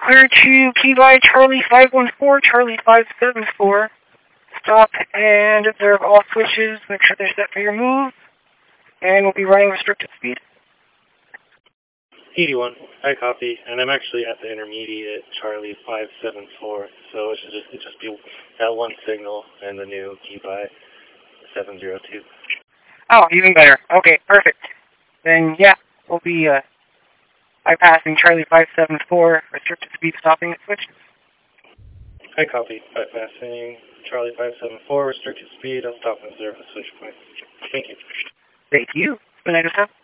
clear to key by Charlie 514, Charlie 574. Stop and observe all switches. Make sure they're set for your move. And we'll be running restricted speed. 81, I copy, and I'm actually at the intermediate Charlie 574, so it should just be that one signal and the new key by 702. Oh, even better. Okay, perfect. Then, yeah, we'll be bypassing Charlie 574, restricted speed stopping at switches. I copy, bypassing Charlie 574, restricted speed, I'll stop and observe the switch point. Thank you. Thank you. Good night,